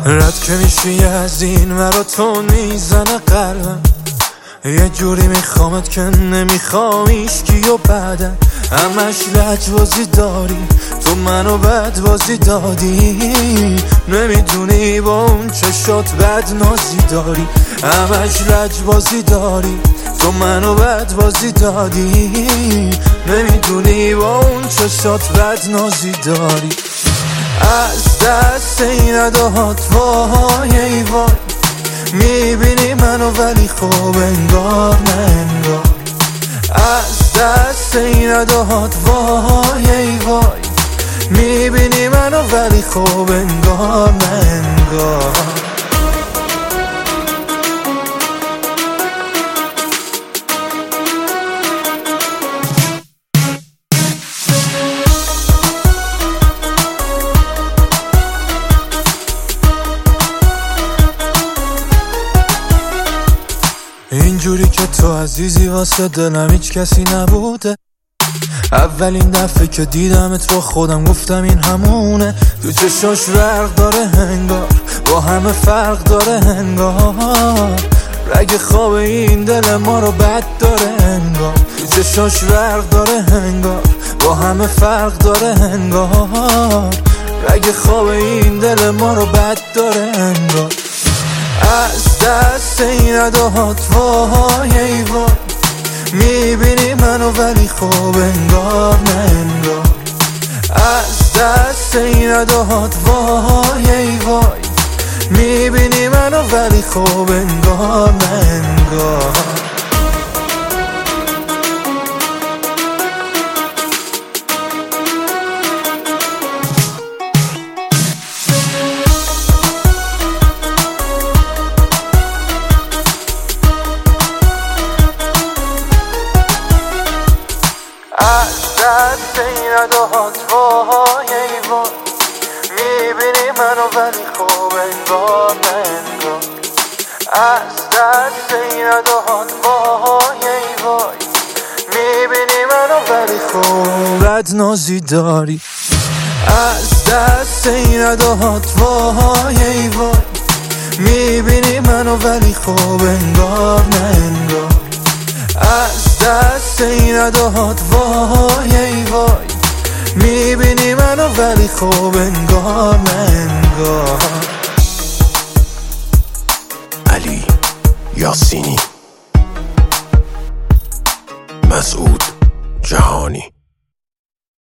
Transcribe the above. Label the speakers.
Speaker 1: رد که میشی از این مرا تو میزنه قلبم، یه جوری میخوامت که نمیخوام ایشکی و بعدم همش لجبازی داری، تو منو بدبازی دادی، نمیدونی با اون چشات بد نازی داری، همش لجبازی داری، تو منو بدبازی دادی، نمیدونی با اون چشات بد نازی داری. از دست این اداهات وای ای وای، میبینی منو ولی خوب انگار نه انگار. از دست این اداهات وای ای وای، میبینی منو ولی خوب انگار نه انگار. اینجوری که تو عزیزی واسه دلم هیچ کسی نبوده، اولین دفعه که دیدمت با خودم گفتم این همونه، تو چشاش رق داره انگار، با همه فرق داره انگار، رگ خواب این دل ما رو بد داره انگار، تو چشاش رق داره انگار، با همه فرق داره انگار، رگ خواب این دل ما رو بد داره انگار. از دست این اداهات وای ای وای، میبینی منو ولی خوب انگار نه انگار. از دست این اداهات وای ای وای، میبینی منو ولی خوب انگار نه انگار. از دست این اداهات وای ای وای، میبینی منو ولی خوب انگار نه انگار. از دست این اداهات وای ای وای، میبینی منو ولی خوب بد نازی داری. از دست این اداهات وای ای وای، میبینی منو ولی خوب انگار نه انگار. از دست این اداهات وای ای وای، میبینی منو ولی خوب انگار نه انگار.
Speaker 2: علی یاسینی، مسعود جهانی.